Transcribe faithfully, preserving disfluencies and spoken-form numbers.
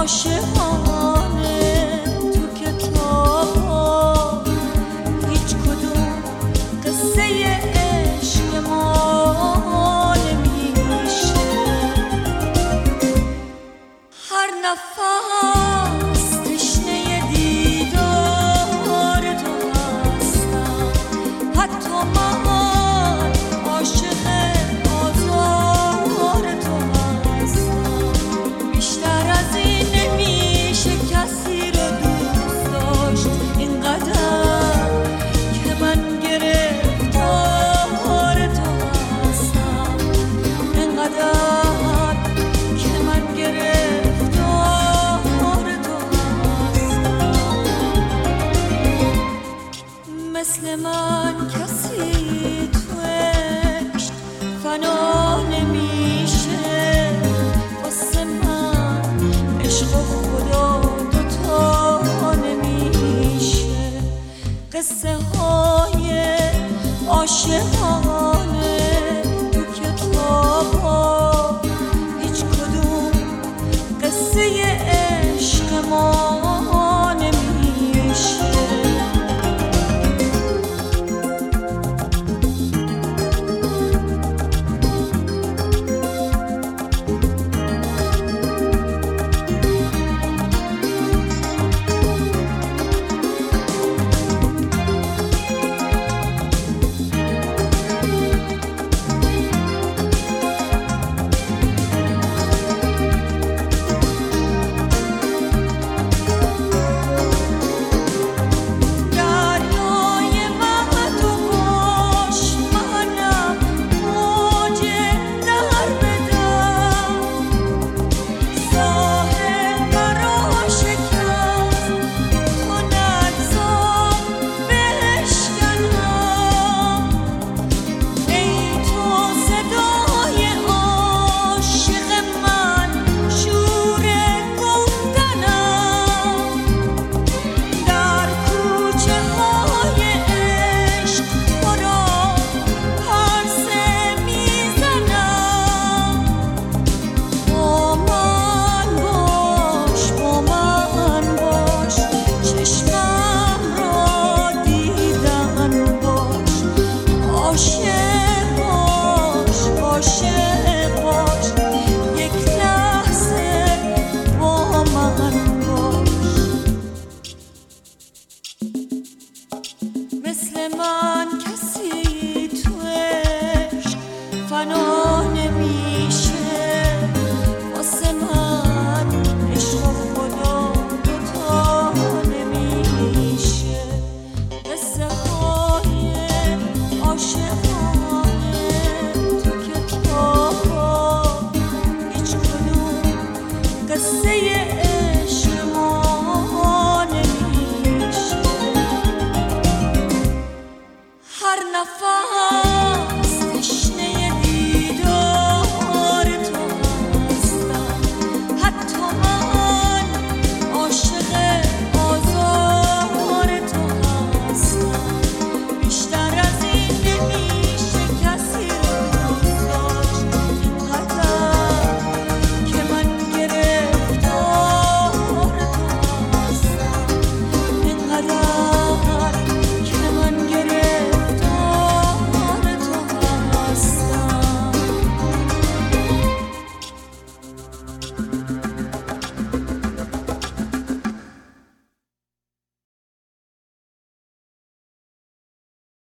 عاشقانه تو کتابا هیچ کدوم قصه عشق ما نمیشه. هر نفس تشنه دیدار تو هستم، حتی من عاشق آزار تو هستم. بیشتر از این نمیشه کسی رو دوست داشت اینقدر که من گرفتار تو هستم، اینقدر که من گرفتار تو هستم. مثل من کسی تو عشق فنا نمیشه، واسه من عشق و خدا دوتا نمیشه. قصه های عاشقانه تو کتابا هیچ کدوم قصه عشق ما نمیشه. مثل من کسی تو عشق فنا نمیشه، واسه من عشق و خدا دوتا نمیشه. قصه های عاشقانه تو کتابا هیچ کدوم قصه